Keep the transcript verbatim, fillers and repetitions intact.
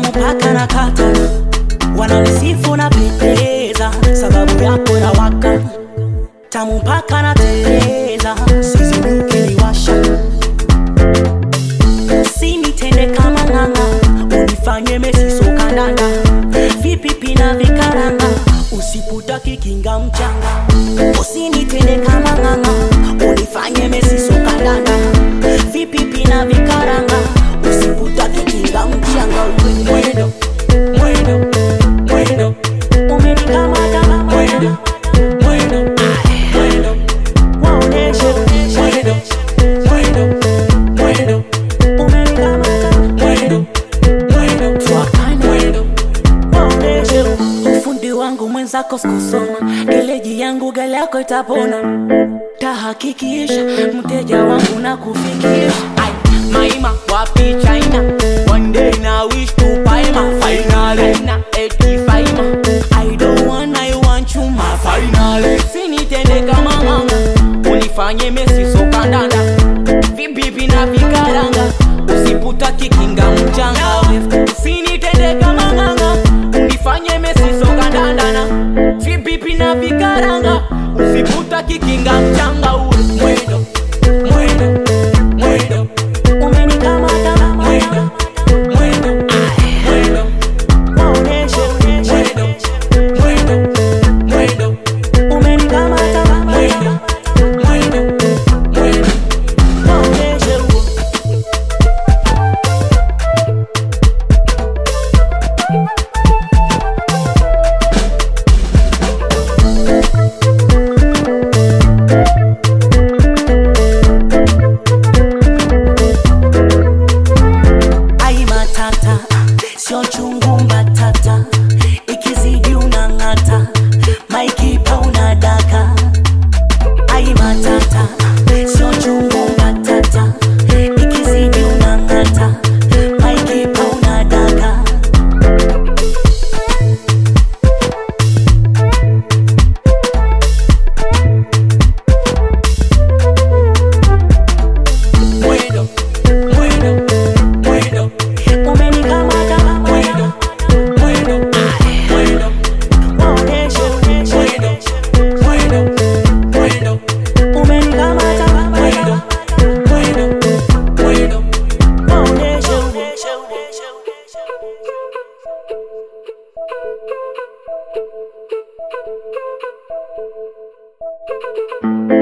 tamu paka na kata, wananisifu na pendeza, sababu yako na waka. Tamu paka na teleza, sisi ukiniwasha. Usinitende kama nganga, unifanye Messi soka ndanda. Vipipi na vikaranga, usiputaki kinga mchanga. Usinitende kama nganga, unifanye Messi soka ndanda. Vipipi na vikaranga, usiputaki kinga mchanga. Mwendo, mwendo, mwendo, umenikamata mwendo, mwendo, mwendo, waoneshe mwendo, mwendo, mwendo, umenikamata mwendo, mwendo, twakana mwendo, waoneshe. Ufundi wangu mwenzako sikusoma, geleji yangu gale yako itapona. Tahakikisha mteja wangu na kufikisha. Maima wapi China, one day na wish to buy my finally na eighty-five ma. I don't want, I want you my finally. Sinitende kama nganga, unifanye Messi soka ndanda. Vibibi na vikaranga, usiputa kikinga mchanga. Sinitende kama nganga, unifanye Messi soka ndanda. Vibibi na vikaranga, usiputa kikinga mchanga. Mwendo, mwendo, mwendo, umenikamata mwendo, mwendo, mwendo, waoneshe mwendo, mwendo, mwendo, umenikamata mwendo, mwendo, mwendo, waoneshe. Sio chungu mbatata, ikizidi unangata, maikipa unadaka. Ai matata, sio chungu mbatata, ikizidi unangata, maikipa unadaka. Mwendo, mwendo, mwendo, umenikamata mwendo, mwendo, mwendo, waoneshe mwendo, mwendo, mwendo, umenikamata mwendo, mwendo, mwendo, waoneshe. Thank you.